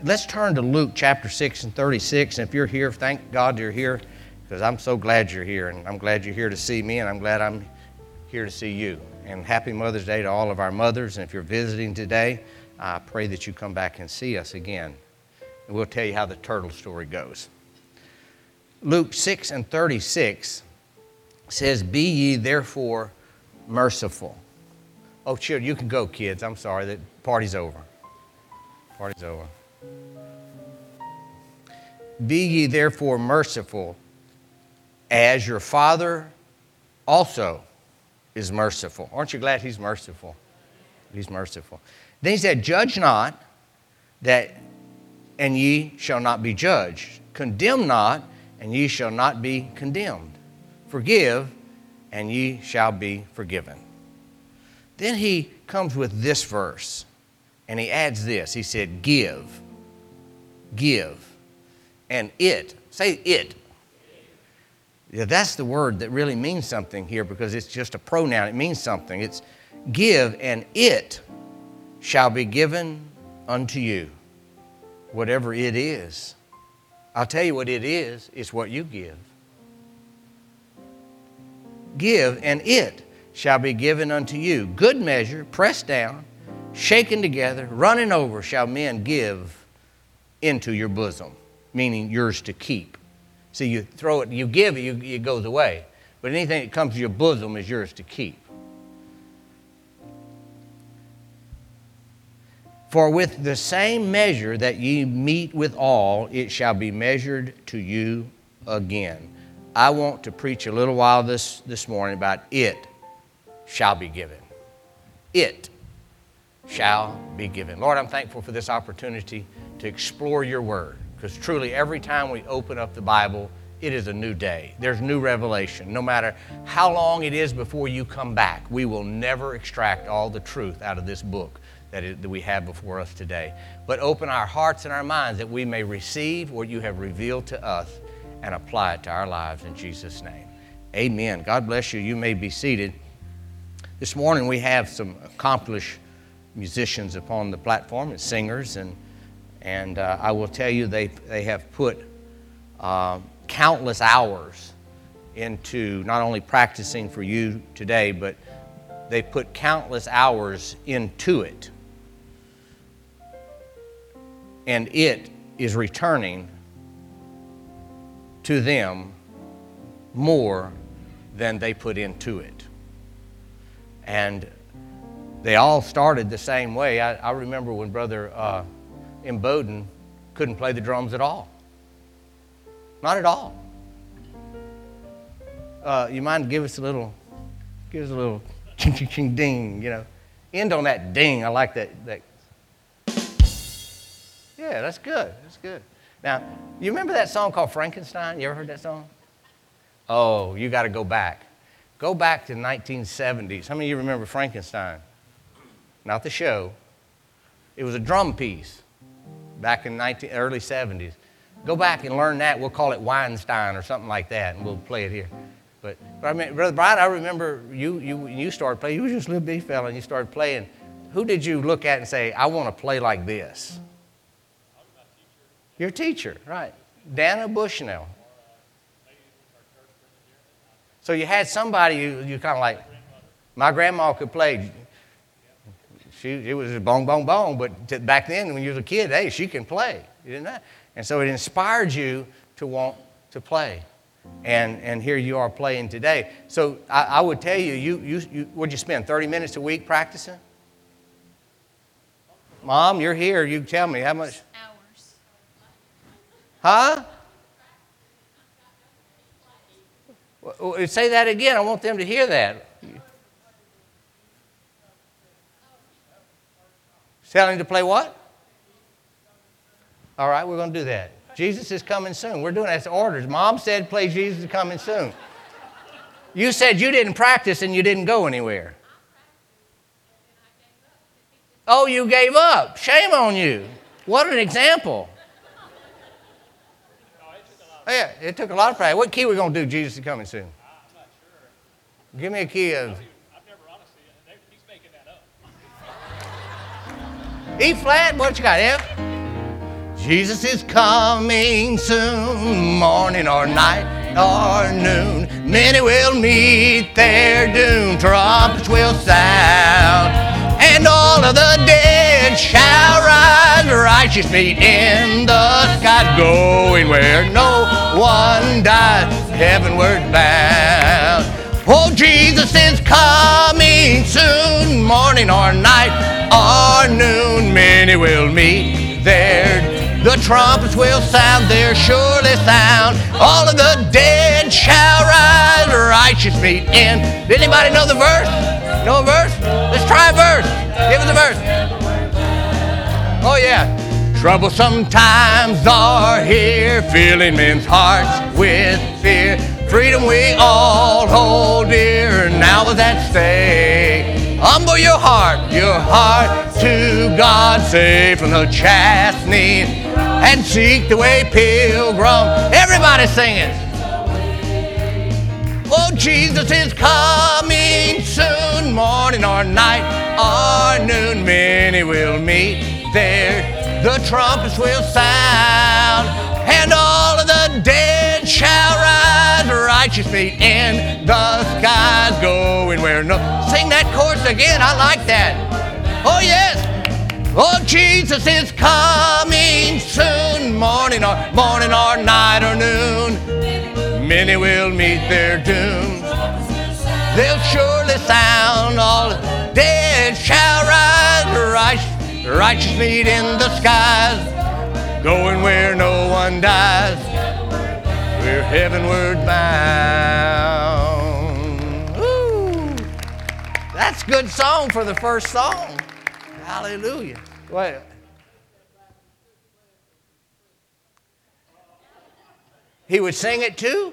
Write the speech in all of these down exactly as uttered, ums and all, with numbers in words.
let's turn to Luke chapter six and thirty-six. And if you're here, thank God you're here, because I'm so glad you're here. And I'm glad you're here to see me, and I'm glad I'm here to see you. And happy Mother's Day to all of our mothers. And if you're visiting today, I pray that you come back and see us again. And we'll tell you how the turtle story goes. Luke six and thirty-six says, "Be ye therefore merciful." Oh, chill, you can go, kids. I'm sorry, the party's over. Party's over. "Be ye therefore merciful, as your Father also is merciful." Aren't you glad He's merciful? He's merciful. Then He said, "Judge not, that, and ye shall not be judged. Condemn not, and ye shall not be condemned. Forgive, and ye shall be forgiven." Then He comes with this verse, and He adds this. He said, "Give, give, and it," say it. Yeah, that's the word that really means something here, because it's just a pronoun. It means something. It's give, and it shall be given unto you. Whatever it is. I'll tell you what it is. It's what you give. Give, and it shall be given unto you. Good measure, pressed down, shaken together, running over, shall men give into your bosom, meaning yours to keep. See, you throw it, you give it, you, it goes away. But anything that comes to your bosom is yours to keep. "For with the same measure that ye meet withal, it shall be measured to you again." I want to preach a little while this, this morning about it shall be given. It shall be given. Lord, I'm thankful for this opportunity to explore your word, because truly every time we open up the Bible, it is a new day. There's new revelation. No matter how long it is before you come back, we will never extract all the truth out of this book that, it, that we have before us today. But open our hearts and our minds that we may receive what you have revealed to us and apply it to our lives in Jesus' name. Amen. God bless you. You may be seated. This morning we have some accomplished musicians upon the platform and singers, and and uh, I will tell you they they have put uh, countless hours into not only practicing for you today, but they put countless hours into it. And it is returning to them more than they put into it. And they all started the same way. I, I remember when Brother uh, Imboden couldn't play the drums at all. Not at all. Uh, you mind give us a little, give us a little ching, ching, ching, ding, you know. End on that ding. I like that. that. Yeah, that's good. That's good. Now, you remember that song called Frankenstein? You ever heard that song? Oh, you got to go back. Go back to the nineteen seventies. How many of you remember Frankenstein? Not the show. It was a drum piece back in the early seventies. Go back and learn that. We'll call it Weinstein or something like that, and we'll play it here. But, but I mean, Brother Brian, I remember you you you started playing. You were just a little bitty fella, and you started playing. Who did you look at and say, "I want to play like this"? Your teacher, right? Dana Bushnell. So you had somebody you, you kind of like, my grandma could play. She, it was a bong, bong, bong, but to, back then when you was a kid, hey, she can play. You didn't know? And so it inspired you to want to play. And and here you are playing today. So I, I would tell you, you, you, you, would you spend thirty minutes a week practicing? Mom, you're here. You tell me how much? Hours. Huh? Well, say that again. I want them to hear that. Telling to play what? All right, we're going to do that. Jesus is coming soon. We're doing that's orders. Mom said play Jesus is coming soon. You said you didn't practice and you didn't go anywhere. Oh, you gave up. Shame on you. What an example. Oh, yeah, it took a lot of practice. What key are we going to do, Jesus is coming soon? I'm not sure. Give me a key of... I've never honestly, he's making that up. E flat, what you got, F? Jesus is coming soon, morning or night or noon. Many will meet their doom, trumpets will sound, and all of the dead shall rise, righteous feet in the sky, going where no one dies, heavenward bound. Oh, Jesus is coming soon, morning or night or noon. Many will meet there. The trumpets will sound, they'll surely sound. All of the dead shall rise, righteous feet in. Did anybody know the verse? Know a verse? Let's try a verse. Give us a verse. Oh, yeah. Troublesome times are here, filling men's hearts with fear. Freedom we all hold dear, now is at stake. Humble your heart, your heart to God, save from the chastening, and seek the way pilgrim. Everybody sing it. Oh, Jesus is coming soon, morning or night or noon. Many will meet there. The trumpets will sound, and all of the dead shall rise, righteous feet in the skies, going where no... Sing that chorus again, I like that. Oh, yes. Oh, Jesus is coming soon, morning or, morning or night or noon. Many will meet their doom. They'll surely sound, all the dead shall rise, righteous Righteous feet in the skies, going where no one dies. We're heavenward bound. Woo. That's a good song for the first song. Hallelujah. Wait. He would sing it too?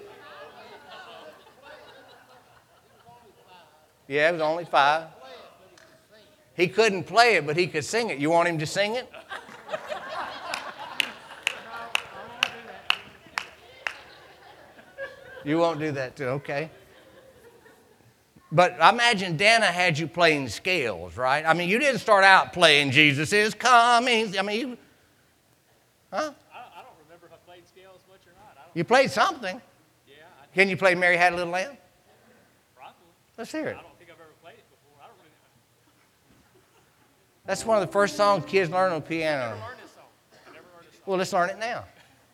Yeah, it was only five. He couldn't play it, but he could sing it. You want him to sing it? You won't do that too, okay. But I imagine Dana had you playing scales, right? I mean, you didn't start out playing Jesus is coming. I mean, you, huh? I, I don't remember if I played scales much or not. I don't You played something. Yeah, I, Can you play Mary Had a Little Lamb? probably. Let's hear it. I don't think I've ever played it before. I don't really That's one of the first songs kids learn on the I piano. never learned this song. I never learned this song. Well, let's learn it now.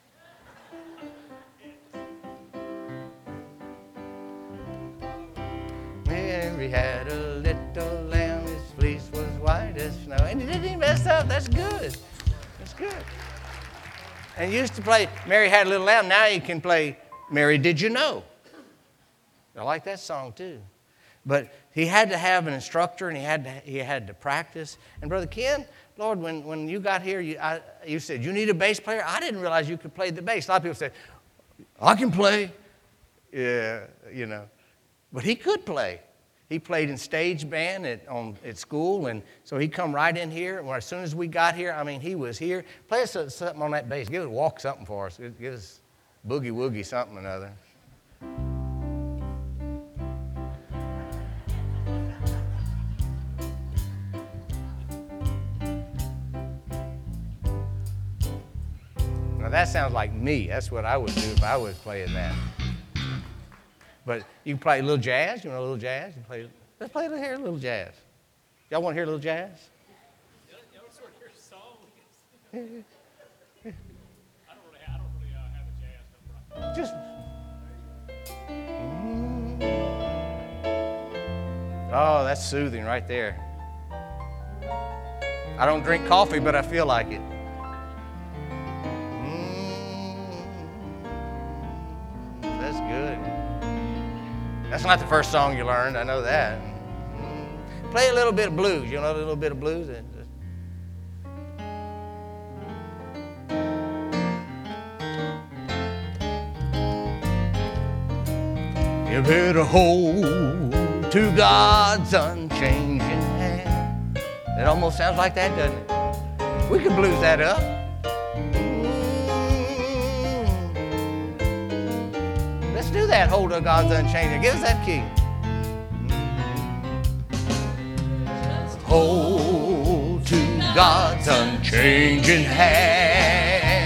Mary had a little lamb, his fleece was white as snow. And he didn't even mess up. That's good. That's good. And you used to play Mary Had a Little Lamb. Now you can play Mary Did You Know? I like that song too. But he had to have an instructor, and he had to, he had to practice. And Brother Ken, Lord, when, when you got here, you, I, you said, you need a bass player? I didn't realize you could play the bass. A lot of people say, I can play. Yeah, you know. But he could play. He played in stage band at, on, at school, and so he'd come right in here. And as soon as we got here, I mean, he was here. Play us something on that bass. Give us walk something for us. Give us boogie woogie something or another. Now that sounds like me. That's what I would do if I was playing that. But you can play a little jazz. You want a little jazz? You play, let's play a little, hear a little jazz. Y'all want to hear a little jazz? You know, sort of your song. I don't really, I don't really uh, have a jazz number. Just. Mm. Oh, that's soothing right there. I don't drink coffee, but I feel like it. Mm. That's good. That's not the first song you learned. I know that. Mm. Play a little bit of blues. You know a little bit of blues? Give it a hold to God's unchanging hand. It almost sounds like that, doesn't it? We could blues that up. Mm. Let's do that, hold to God's unchanging. Give us that key. Hold to God's unchanging hand.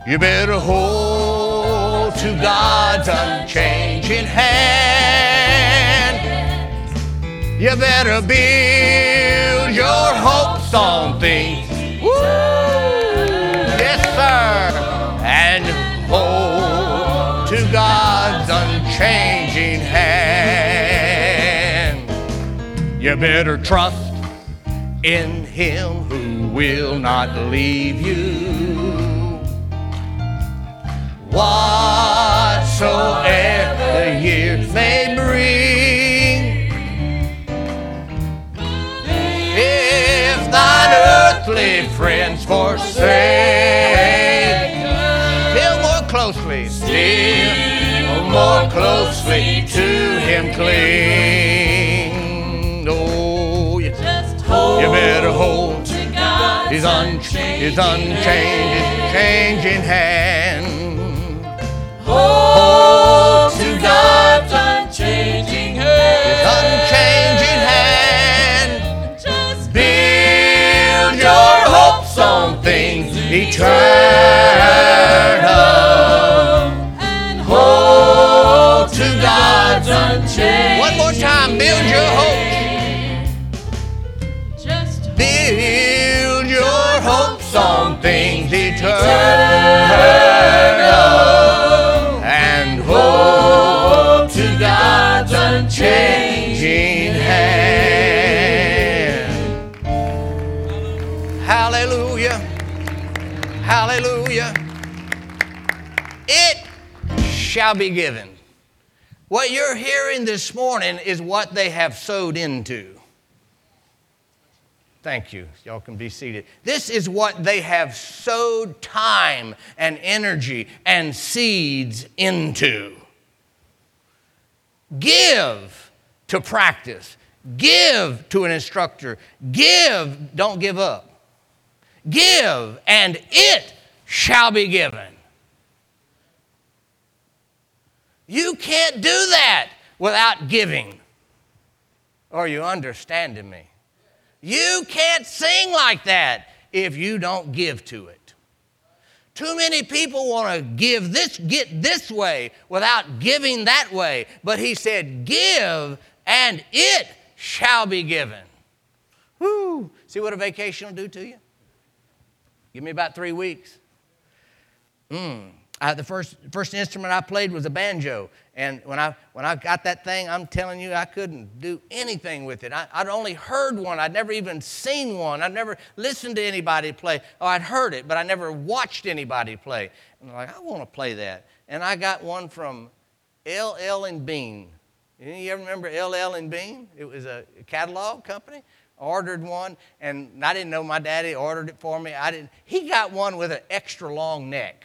You better hold to God's unchanging hand. You better build your hopes on things. Woo! Yes, sir. And hold to God's unchanging hand. You better trust in Him who will not leave you. Whatsoever the years may bring, if thine earthly friends forsake, still more closely, still more closely to Him cling. Oh, you, you better hold His, un- his unchanged, His changing hand. Hold to God's unchanging hand. His unchanging hand. Just build your hopes on things eternal. And hold to God's unchanging. One more time, build your hopes. Just build your hopes on things eternal. Unchanging hand. Hallelujah. Hallelujah. It shall be given. What you're hearing this morning is what they have sowed into. Thank you. Y'all can be seated. This is what they have sowed time and energy and seeds into. Give to practice. Give to an instructor. Give, don't give up. Give, and it shall be given. You can't do that without giving. Are you understanding me? You can't sing like that if you don't give to it. Too many people want to give this, get this way without giving that way. But He said, give and it shall be given. Woo! See what a vacation will do to you? Give me about three weeks. Mm. I, the first, first instrument I played was a banjo. And when I, when I got that thing, I'm telling you, I couldn't do anything with it. I, I'd only heard one. I'd never even seen one. I'd never listened to anybody play. Oh, I'd heard it, but I never watched anybody play. And I'm like, I want to play that. And I got one from L L and Bean. You ever remember L L and Bean? It was a catalog company. I ordered one, and I didn't know my daddy ordered it for me. I didn't. He got one with an extra long neck.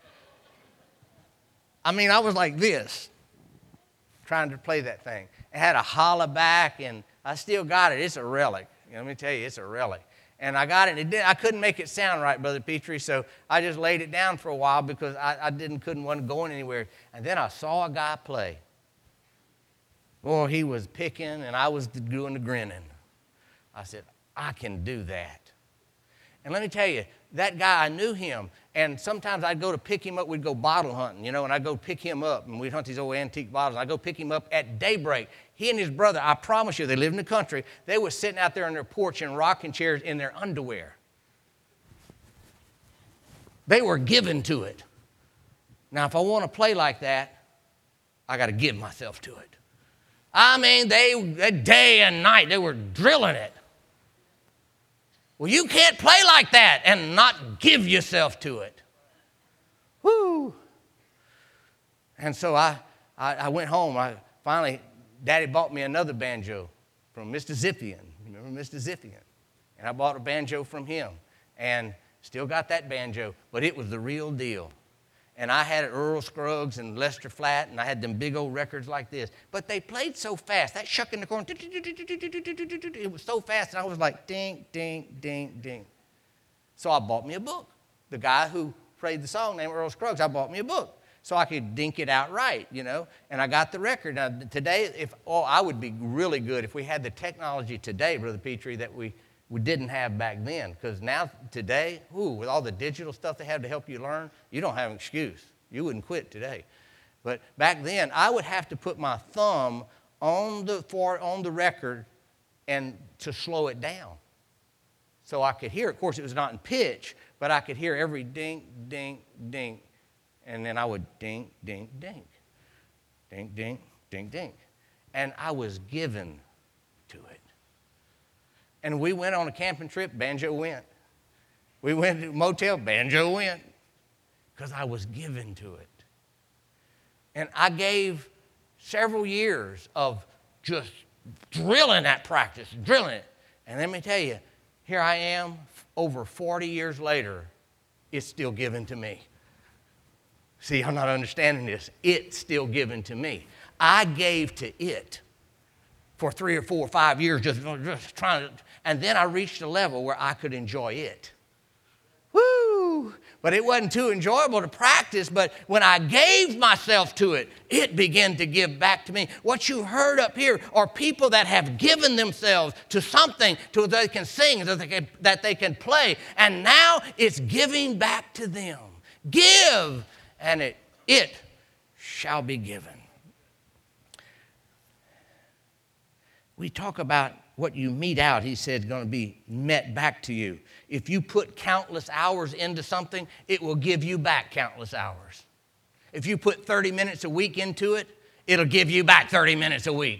I mean, I was like this, trying to play that thing. It had a hollow back, and I still got it. It's a relic. You know, let me tell you, it's a relic. And I got it, and it did, I couldn't make it sound right, Brother Petrie, so I just laid it down for a while because I, I didn't, couldn't, wasn't going anywhere. And then I saw a guy play. Boy, he was picking, and I was doing the grinning. I said, I can do that. And let me tell you, that guy, I knew him, and sometimes I'd go to pick him up. We'd go bottle hunting, you know, and I'd go pick him up, and we'd hunt these old antique bottles. I'd go pick him up at daybreak. He and his brother, I promise you, they lived in the country. They were sitting out there on their porch in rocking chairs in their underwear. They were given to it. Now, if I want to play like that, I got to give myself to it. I mean, they, day and night, they were drilling it. Well, you can't play like that and not give yourself to it. Woo! And so I, I, I went home. I finally, Daddy bought me another banjo from Mister Zippian. Remember Mister Zippian? And I bought a banjo from him. And still got that banjo, but it was the real deal. And I had Earl Scruggs and Lester Flatt, and I had them big old records like this. But they played so fast. That shuck in the corner, it was so fast, and I was like, ding, ding, ding, ding. So I bought me a book. The guy who played the song named Earl Scruggs, I bought me a book so I could dink it out right, you know. And I got the record. Now, today, if oh, I would be really good if we had the technology today, Brother Petrie, that we we didn't have back then. Because now, today, ooh, with all the digital stuff they have to help you learn, you don't have an excuse. You wouldn't quit today. But back then, I would have to put my thumb on the, for, on the record and to slow it down so I could hear. Of course, it was not in pitch, but I could hear every ding, ding, ding. And then I would ding, ding, ding. Ding, ding, ding, ding. And I was given to it. And we went on a camping trip, banjo went. We went to a motel, banjo went. Because I was given to it. And I gave several years of just drilling that practice, drilling it. And let me tell you, here I am, over forty years later, it's still given to me. See, I'm not understanding this. It's still given to me. I gave to it for three or four or five years, just, just trying to, and then I reached a level where I could enjoy it. Woo! But it wasn't too enjoyable to practice, but when I gave myself to it, it began to give back to me. What you heard up here are people that have given themselves to something to that they can sing, that they can, that they can play, and now it's giving back to them. Give, and it, it shall be given. We talk about what you mete out, he said, is going to be met back to you. If you put countless hours into something, it will give you back countless hours. If you put thirty minutes a week into it, it'll give you back thirty minutes a week.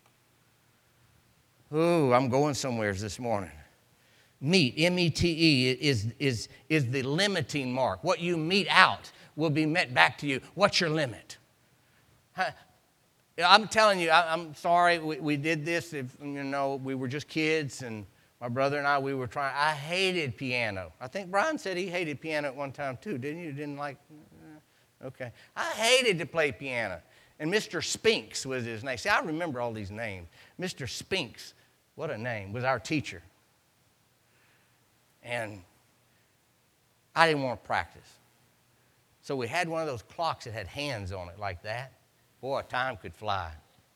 Ooh, I'm going somewhere this morning. Mete, M E T E, is, is, is the limiting mark. What you mete out will be met back to you. What's your limit? Huh? I'm telling you, I, I'm sorry we, we did this. If, you know, we were just kids, and my brother and I, we were trying. I hated piano. I think Brian said he hated piano at one time too, didn't you? Didn't like? Okay. I hated to play piano. And Mister Spinks was his name. See, I remember all these names. Mister Spinks, what a name, was our teacher. And I didn't want to practice. So we had one of those clocks that had hands on it like that. Boy, time could fly.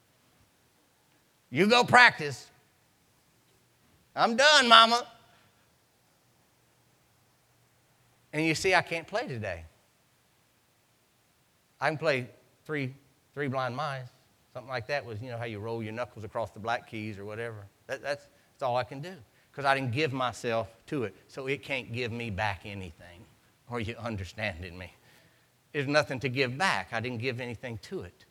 You go practice. I'm done, Mama. And you see, I can't play today. I can play three, three blind mice. Something like that was, you know, how you roll your knuckles across the black keys or whatever. That, that's, that's all I can do. Because I didn't give myself to it. So it can't give me back anything. Are you understanding me? There's nothing to give back. I didn't give anything to it.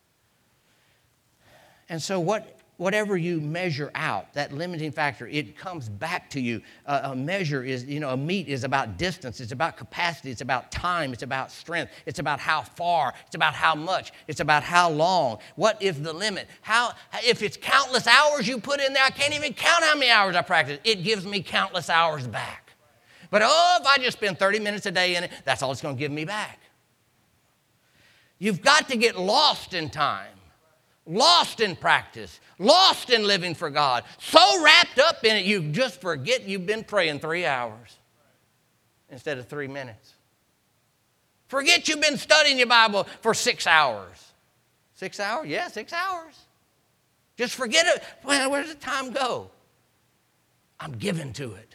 And so what, whatever you measure out, that limiting factor, it comes back to you. Uh, a measure is, you know, a mete is about distance. It's about capacity. It's about time. It's about strength. It's about how far. It's about how much. It's about how long. What is the limit? How, if it's countless hours you put in there, I can't even count how many hours I practice. It gives me countless hours back. But oh, if I just spend thirty minutes a day in it, that's all it's going to give me back. You've got to get lost in time. Lost in practice, lost in living for God, so wrapped up in it you just forget you've been praying three hours instead of three minutes. Forget you've been studying your Bible for six hours. Six hours? Yeah, six hours. Just forget it. Well, where does the time go? I'm given to it.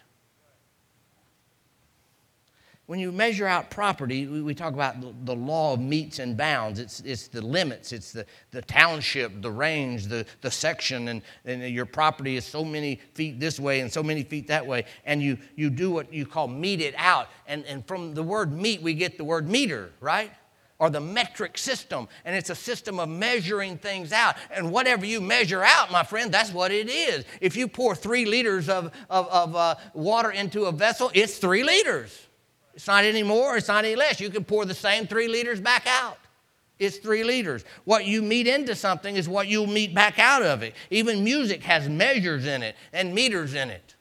When you measure out property, we, we talk about the, the law of metes and bounds. It's, it's the limits. It's the, the township, the range, the, the section, and, and your property is so many feet this way and so many feet that way. And you, you do what you call mete it out. And, and from the word mete, we get the word meter, right? Or the metric system. And it's a system of measuring things out. And whatever you measure out, my friend, that's what it is. If you pour three liters of, of, of uh, water into a vessel, it's three liters. It's not any more, it's not any less. You can pour the same three liters back out. It's three liters. What you mete into something is what you'll mete back out of it. Even music has measures in it and meters in it.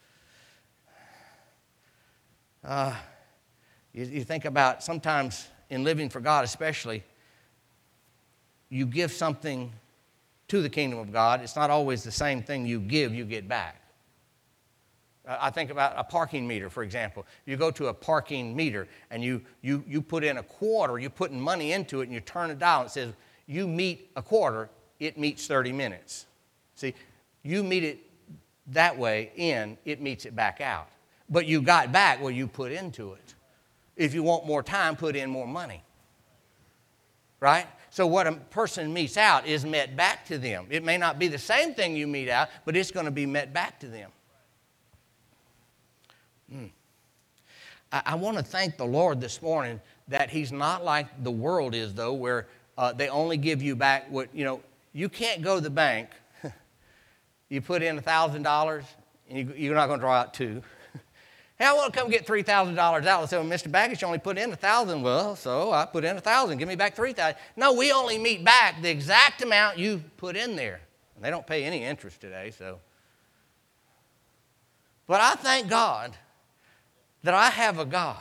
Uh, you, you think about sometimes in living for God especially, you give something to the kingdom of God. It's not always the same thing you give, you get back. I think about a parking meter, for example. You go to a parking meter and you, you, you put in a quarter, you're putting money into it, and you turn a dial and it says, you mete a quarter, it meets thirty minutes. See, you mete it that way in, it meets it back out. But you got back what you put into it. If you want more time, put in more money. Right? So what a person meets out is met back to them. It may not be the same thing you meet out, but it's going to be met back to them. Mm. I, I want to thank the Lord this morning that he's not like the world is, though, where uh, they only give you back what, you know, you can't go to the bank. You put in one thousand dollars, and you, you're not going to draw out two. Hey, I want to come get three thousand dollars out. So, Mister Baggage, you only put in one thousand dollars. Well, so I put in one thousand dollars. Give me back three thousand dollars. No, we only meet back the exact amount you put in there. And they don't pay any interest today, so. But I thank God that I have a God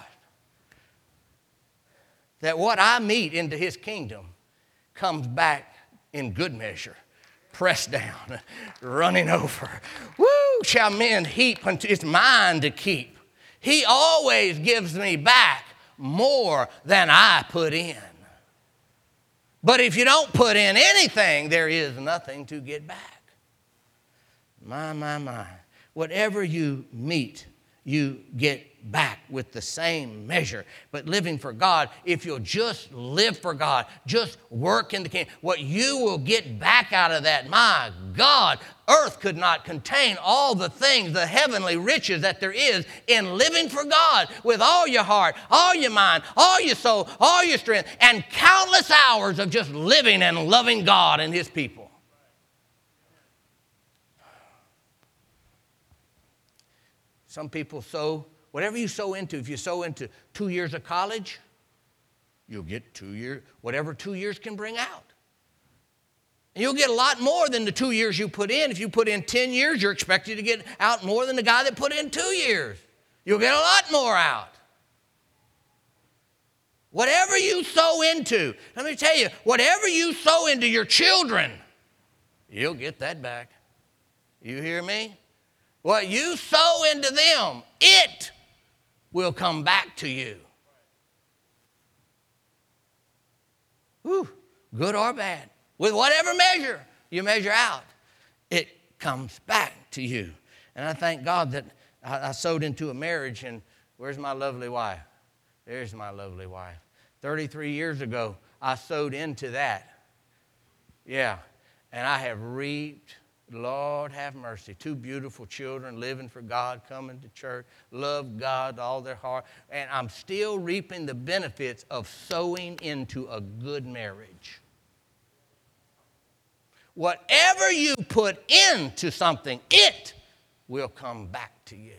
that what I meet into his kingdom comes back in good measure, pressed down, running over. Woo! Shall men heap unto, it's mine to keep. He always gives me back more than I put in. But if you don't put in anything, there is nothing to get back. My, my, my. Whatever you meet, you get back with the same measure. But living for God, if you'll just live for God, just work in the kingdom, what you will get back out of that, my God, earth could not contain all the things, the heavenly riches that there is in living for God with all your heart, all your mind, all your soul, all your strength, and countless hours of just living and loving God and his people. Some people sow, whatever you sow into, if you sow into two years of college, you'll get two years, whatever two years can bring out. And you'll get a lot more than the two years you put in. If you put in ten years, you're expected to get out more than the guy that put in two years. You'll get a lot more out. Whatever you sow into, let me tell you, whatever you sow into your children, you'll get that back. You hear me? What you sow into them, it will come back to you. Whew, good or bad. With whatever measure you measure out, it comes back to you. And I thank God that I, I sowed into a marriage, and where's my lovely wife? There's my lovely wife. thirty-three years ago, I sowed into that. Yeah, and I have reaped, Lord have mercy, two beautiful children living for God, coming to church, love God all their heart, and I'm still reaping the benefits of sowing into a good marriage. Whatever you put into something, it will come back to you.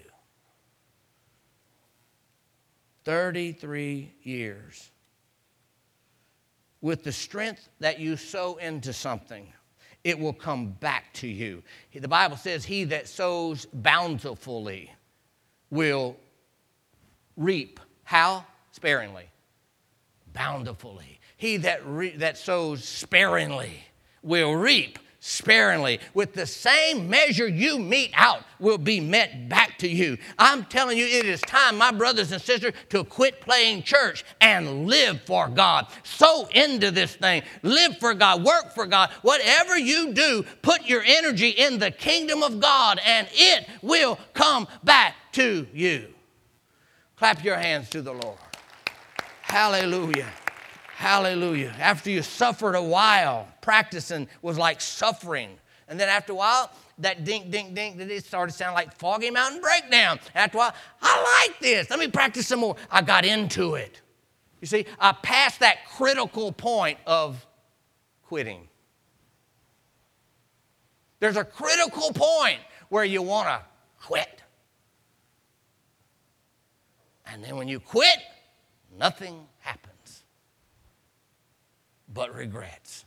thirty-three years. With the strength that you sow into something, it will come back to you. The Bible says, he that sows bountifully will reap. How? Sparingly. Bountifully. He that, re- that sows sparingly will reap sparingly. With the same measure you mete out will be met back to you. I'm telling you, it is time, my brothers and sisters, to quit playing church and live for God. Sow into this thing. Live for God. Work for God. Whatever you do, put your energy in the kingdom of God, and it will come back to you. Clap your hands to the Lord. Hallelujah. Hallelujah. After you suffered a while, practicing was like suffering. And then after a while, that dink, dink, dink, it started sounding like Foggy Mountain Breakdown. After a while, I like this. Let me practice some more. I got into it. You see, I passed that critical point of quitting. There's a critical point where you want to quit. And then when you quit, nothing happens but regrets.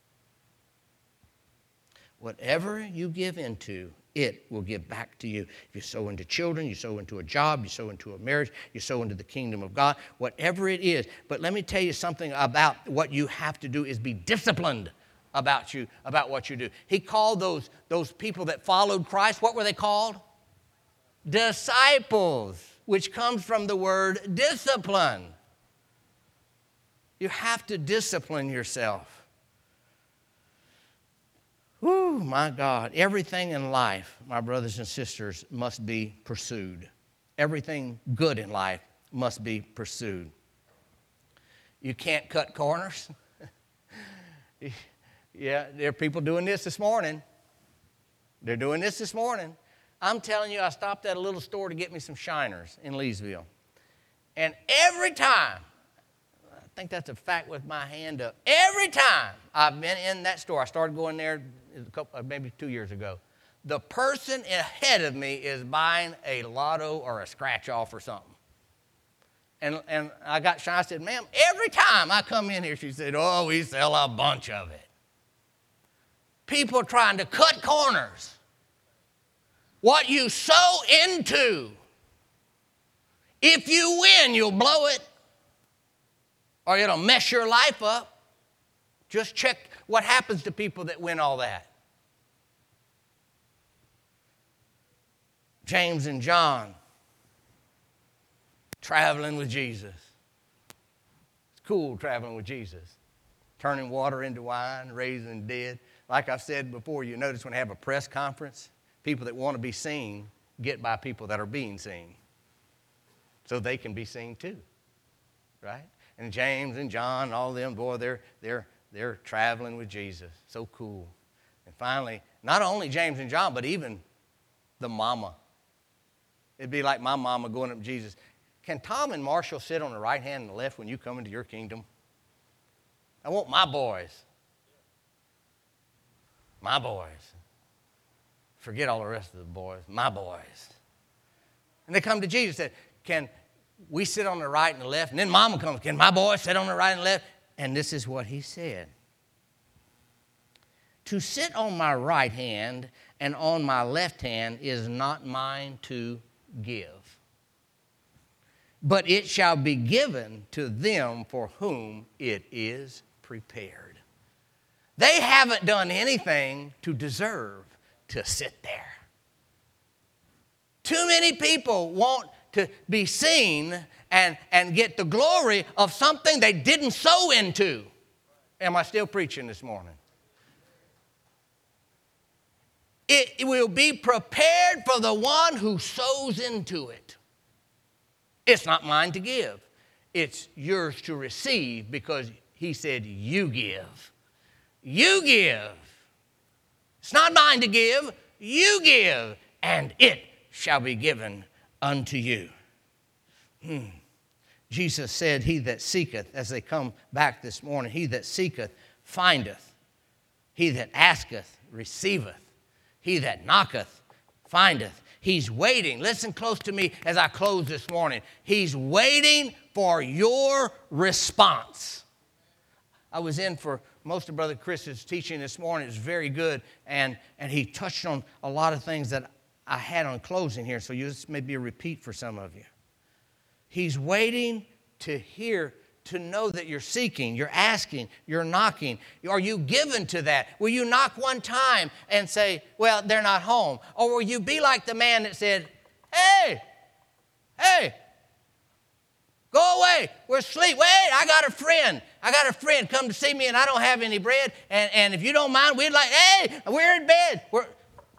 Whatever you give into, it will give back to you. If you sow into children, you sow into a job, you sow into a marriage, you sow into the kingdom of God, whatever it is. But let me tell you something about what you have to do is be disciplined about you, about what you do. He called those, those people that followed Christ, what were they called? Disciples, which comes from the word discipline. You have to discipline yourself. Whew, my God. Everything in life, my brothers and sisters, must be pursued. Everything good in life must be pursued. You can't cut corners. Yeah, there are people doing this this morning. They're doing this this morning. I'm telling you, I stopped at a little store to get me some shiners in Leesville. And every time, I think that's a fact with my hand up, every time I've been in that store, I started going there a couple, maybe two years ago, the person ahead of me is buying a lotto or a scratch off or something. And, and I got shy. I said, ma'am, every time I come in here, she said, oh, we sell a bunch of it. People trying to cut corners. What you sow into, if you win, you'll blow it, or it'll mess your life up. Just check what happens to people that win all that. James and John, traveling with Jesus. It's cool traveling with Jesus. Turning water into wine, raising the dead. Like I've said before, you notice when they have a press conference, people that want to be seen get by people that are being seen. So they can be seen too, right? And James and John, all of them, boy, they're, they're, they're traveling with Jesus. So cool. And finally, not only James and John, but even the mama. It'd be like my mama going up to Jesus. Can Tom and Marshall sit on the right hand and the left when you come into your kingdom? I want my boys. My boys. Forget all the rest of the boys. My boys. And they come to Jesus and said, can we sit on the right and the left? And then mama comes, can my boys sit on the right and the left? And this is what he said. To sit on my right hand and on my left hand is not mine to give, but it shall be given to them for whom it is prepared. They haven't done anything to deserve to sit there. Too many people want to be seen and, and get the glory of something they didn't sow into. Am I still preaching this morning? It will be prepared for the one who sows into it. It's not mine to give. It's yours to receive because he said, you give. You give. It's not mine to give. You give, and it shall be given unto you. Hmm. Jesus said, he that seeketh, as they come back this morning, he that seeketh findeth. He that asketh receiveth. He that knocketh findeth. He's waiting. Listen close to me as I close this morning. He's waiting for your response. I was in for most of Brother Chris's teaching this morning. It was very good, and, and he touched on a lot of things that I had on closing here, so this may be a repeat for some of you. He's waiting to hear, to know that you're seeking, you're asking, you're knocking. Are you given to that? Will you knock one time and say, well, they're not home? Or will you be like the man that said, hey, hey, go away, we're asleep. Wait, I got a friend. I got a friend come to see me and I don't have any bread. And, and if you don't mind, we'd like, hey, we're in bed. We're,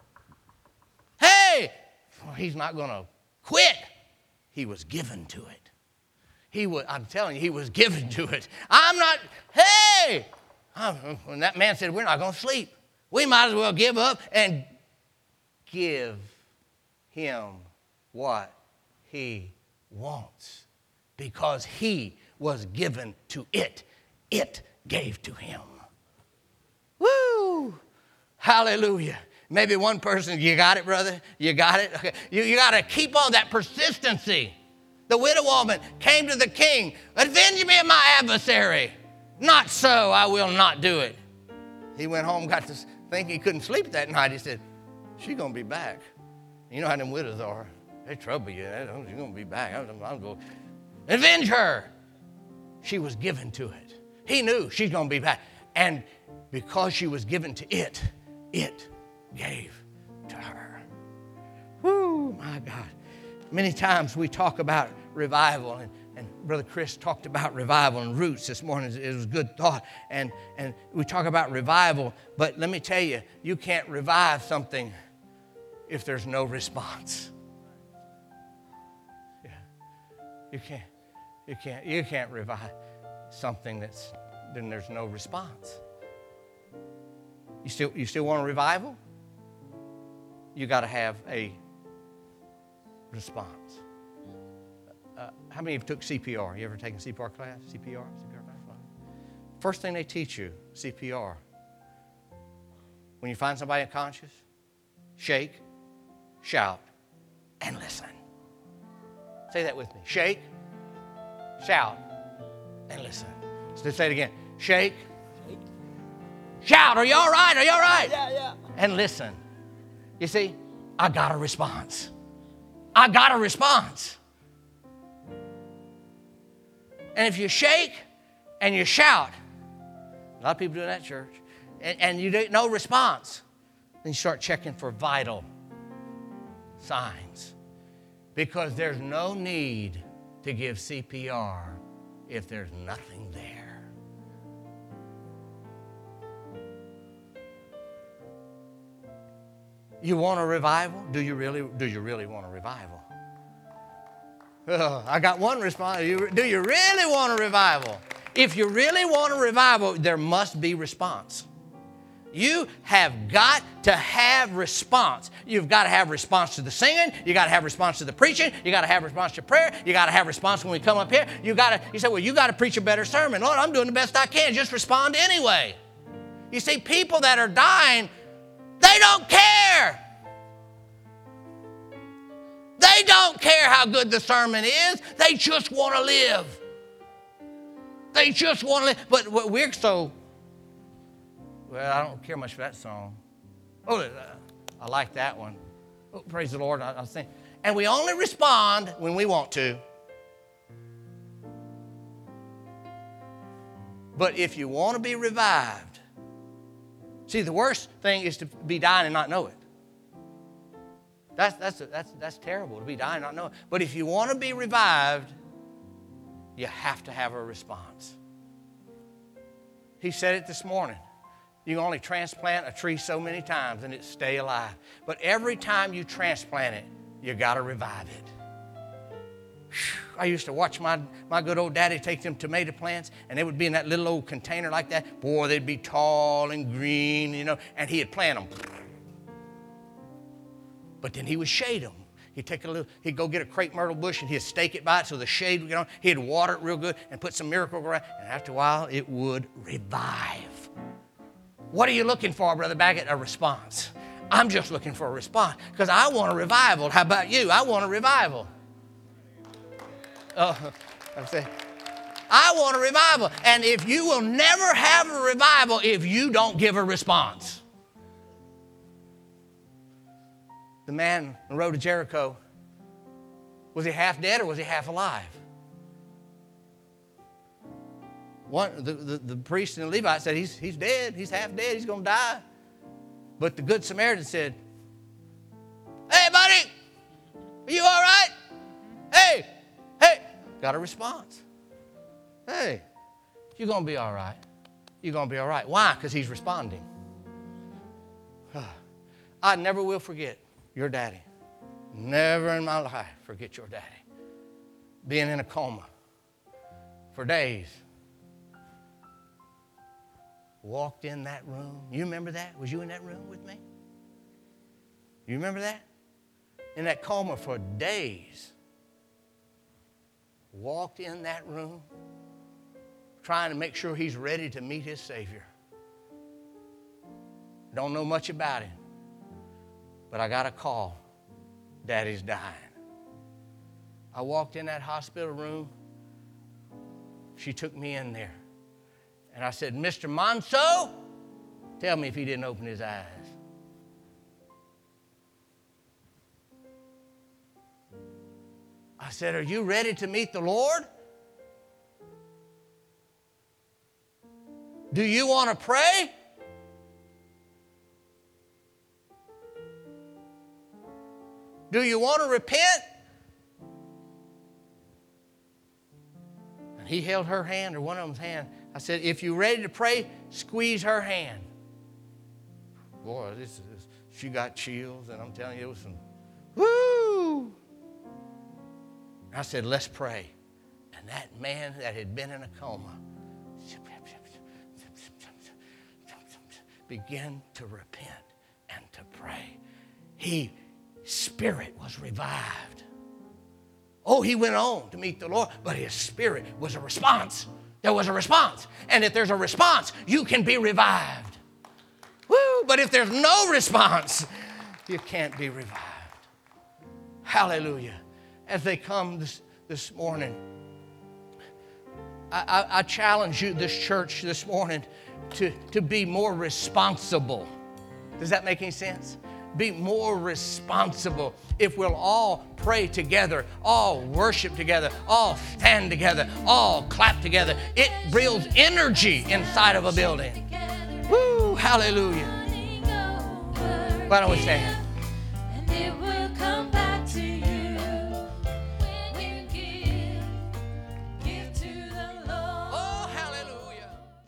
hey, well, he's not going to quit. He was given to it. He was, I'm telling you, he was given to it. I'm not, hey! When that man said, we're not going to sleep, we might as well give up and give him what he wants. Because he was given to it. It gave to him. Woo! Hallelujah. Maybe one person, you got it, brother? You got it? Okay. You, you got to keep on that persistency. The widow woman came to the king. Avenge me of my adversary. Not so, I will not do it. He went home, got to think he couldn't sleep that night. He said, she's going to be back. You know how them widows are. They trouble you. She's going to be back. I'm, I'm going to avenge her. She was given to it. He knew she's going to be back. And because she was given to it, it gave to her. Woo, my God. Many times we talk about revival. And, and Brother Chris talked about revival and roots this morning. It was a good thought. And, and we talk about revival, but let me tell you, you can't revive something if there's no response. Yeah. You can't, you can't, you can't revive something that's, then there's no response. You still, you still want a revival? You got to have a response. Uh, how many of you took C P R? You ever taken C P R class? C P R? C P R class? First thing they teach you, C P R. When you find somebody unconscious, shake, shout, and listen. Say that with me. Shake, shout, and listen. So say it again. Shake, Shake. Shout. Are you all right? Are you all right? Yeah, yeah. And listen. You see, I got a response. I got a response. And if you shake and you shout, a lot of people do that in church, and, and you get no response, then you start checking for vital signs. Because there's no need to give C P R if there's nothing there. You want a revival? Do you really, do you really want a revival? Oh, I got one response. You, do you really want a revival? If you really want a revival, there must be response. You have got to have response. You've got to have response to the singing. You got to have response to the preaching. You got to have response to prayer. You got to have response when we come up here. You got to. You say, well, you got to preach a better sermon. Lord, I'm doing the best I can. Just respond anyway. You see, people that are dying, they don't care. They don't care how good the sermon is. They just want to live. They just want to live. But we're so, well, I don't care much for that song. Oh, I like that one. Oh, praise the Lord. I, I think. And we only respond when we want to. But if you want to be revived, see, the worst thing is to be dying and not know it. That's, that's, that's, that's terrible, to be dying and not know it. But if you want to be revived, you have to have a response. He said it this morning. You can only transplant a tree so many times and it stay alive. But every time you transplant it, you got to revive it. I used to watch my, my good old daddy take them tomato plants, and they would be in that little old container like that. Boy, they'd be tall and green, you know, and he'd plant them. But then he would shade them. He'd take a little, he'd go get a crepe myrtle bush and he'd stake it by it so the shade would get on. He'd water it real good and put some miracle around, and after a while, it would revive. What are you looking for, Brother Baggett? A response. I'm just looking for a response because I want a revival. How about you? I want a revival. Oh, I'm saying, I want a revival. And if you will never have a revival if you don't give a response. The man on the road to Jericho, was he half dead or was he half alive? One, the, the, the priest and the Levite said, he's, he's dead, he's half dead, he's going to die. But the Good Samaritan said, hey, buddy, are you all right? Hey, hey, got a response. Hey, you're going to be all right. You're going to be all right. Why? Because he's responding. I never will forget your daddy. Never in my life forget your daddy. Being in a coma for days. Walked in that room. You remember that? Was you in that room with me? You remember that? In that coma for days. Walked in that room trying to make sure he's ready to meet his Savior. Don't know much about him. But I got a call. Daddy's dying. I walked in that hospital room. She took me in there. And I said, Mister Monso, tell me if he didn't open his eyes. I said, are you ready to meet the Lord? Do you want to pray? Do you want to repent? he held her hand, or one of them's hand. I said, if you're ready to pray, squeeze her hand. Boy, this is, she got chills, and I'm telling you, it was some, woo! I said, let's pray. And that man that had been in a coma began to repent and to pray. His spirit was revived. Oh, he went on to meet the Lord, but his spirit was a response. There was a response. And if there's a response, you can be revived. Woo! But if there's no response, you can't be revived. Hallelujah. As they come this, this morning, I, I, I challenge you, this church this morning, to, to be more responsible. Does that make any sense? Be more responsible. If we'll all pray together, all worship together, all stand together, all clap together, it builds energy inside of a building. Woo! Hallelujah. Why don't we stand?